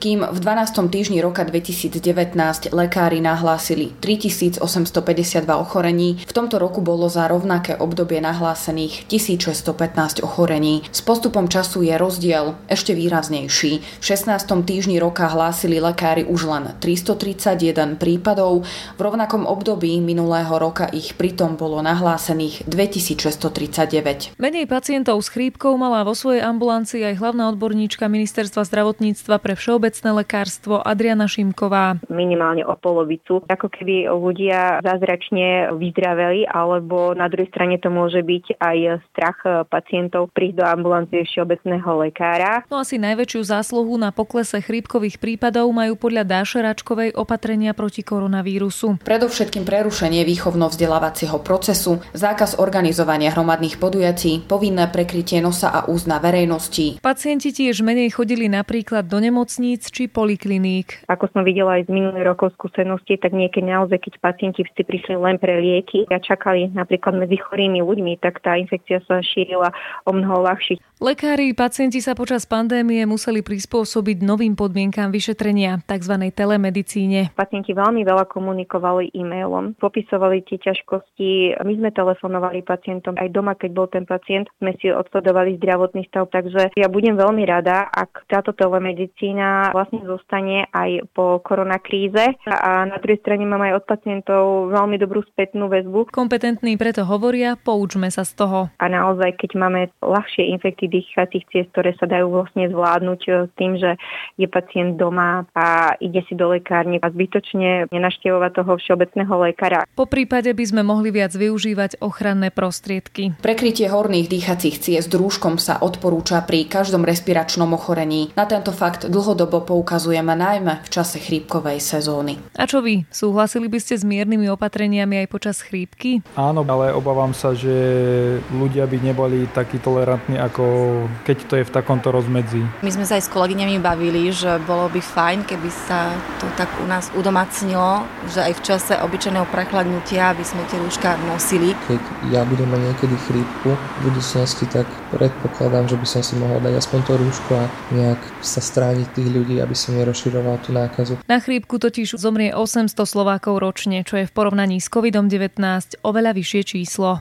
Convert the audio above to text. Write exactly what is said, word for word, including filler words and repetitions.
Kým v dvanástom týždni roka dvetisícdevätnásť lekári nahlásili tritisícosemstopäťdesiatdva ochorení, v tomto roku bolo za rovnaké obdobie nahlásených tisícšesťstopätnásť ochorení. S postupom času je rozdiel ešte výraznejší. V šestnástom týždni roka hlásili lekári už len tristotridsaťjeden prípadov, v rovnakom období minulého roka ich pritom bolo nahlásených dvetisícšesťstotridsaťdeväť. Menej pacientov s chrípkou mala vo svojej ambulancii aj hlavná odborníčka Ministerstva zdravotníctva pre všeobecné lekárstvo Adriana Šimková. Minimálne o polovicu. Ako keby ľudia zázračne vyzdraveli, alebo na druhej strane to môže byť aj strach pacientov prísť do ambulancie všeobecného lekára. No asi najväčšiu zásluhu na poklese chrípkových prípadov majú podľa Dáše Račkovej opatrenia proti koronavírusu. Predovšetkým prerušenie výchovno-vzdelávacieho procesu, zákaz organizovania hromadných podujatí, povinné prekrytie nosa a úst na verejnosti. Pacienti tiež menej chodili napríklad do nemocníc či polikliník. Ako som videla aj z minulých rokov skúseností, tak niekedy naozaj, keď pacienti si prišli len pre lieky a čakali napríklad medzi chorými ľuďmi, tak tá infekcia sa šírila o mnoho ľahšie. Lekári i pacienti sa počas pandémie museli prispôsobiť novým podmienkám vyšetrenia, tzv. Telemedicíne. Pacienti veľmi veľa komunikovali e-mailom, popisovali tie ťažkosti. My sme telefonovali pacientom aj doma, keď bol ten pacient, sme si odsledovali zdravotný stav, takže ja budem veľmi rada, ak táto telemedicína vlastne zostane aj po koronakríze. A na druhej strane mám aj od pacientov veľmi dobrú spätnú väzbu. Kompetentní preto hovoria, poučme sa z toho. A naozaj, keď máme ľahšie infekty dýchacích ciest, ktoré sa dajú vlastne zvládnuť tým, že je pacient doma a ide si do lekárne a zbytočne nenaštevovať toho všeobecného lekára. Po prípade by sme mohli viac využívať ochranné prostriedky. Prekrytie horných dýchacích ciest rúškom sa odporúča pri každom respiračnom ochorení. Na tento fakt dlhodobo poukazujeme najmä v čase chrípkovej sezóny. A čo vy? Súhlasili by ste s miernymi opatreniami aj počas chrípky? Áno, ale obávam sa, že ľudia by neboli takí tolerantní, ako keď to je v takomto rozmedzi. My sme sa aj s kolegyňami bavili, že bolo by fajn, keby sa to tak u nás udomacnilo, že aj v čase obyčajného prechladnutia by sme tie rúška nosili. Keď ja budem mať niekedy chrípku v budúcnosti, tak predpokladám, že by som si mohol dať aspoň to rúško a nejak sa strániť tých ľudí, aby som nerozširoval tú nákazu. Na chrípku totiž zomrie osemsto Slovákov ročne, čo je v porovnaní s kovidom devätnásť oveľa vyššie číslo.